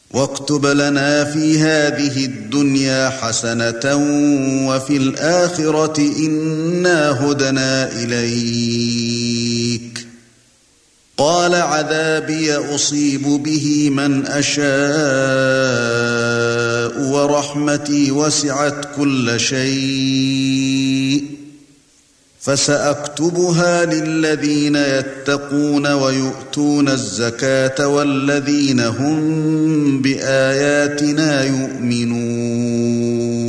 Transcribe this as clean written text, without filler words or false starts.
واكتب لنا في هذه الدنيا حسنة وفي الآخرة إنا هدنا إليك. قال عذابي أصيب به من أشاء ورحمتي وسعت كل شيء فسأكتبها للذين يتقون ويؤتون الزكاة والذين هم بآياتنا يؤمنون.